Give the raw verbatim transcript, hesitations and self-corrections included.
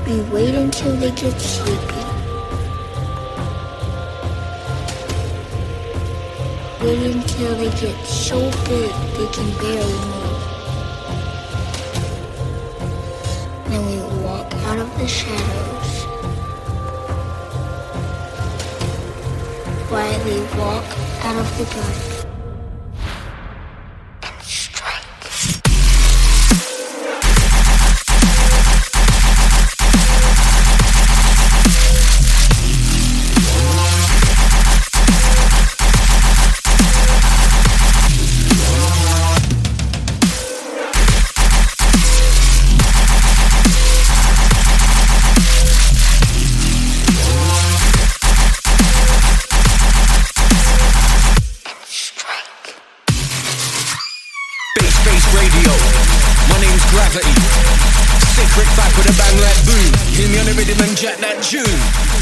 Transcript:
We wait until they get sleepy. Wait until they get so big they can barely move. Then we walk out of the shadows. Quietly walk out of the dark. Gravity. Sick Rick back with a bang like boom. Hear me on the rhythm and jack that tune.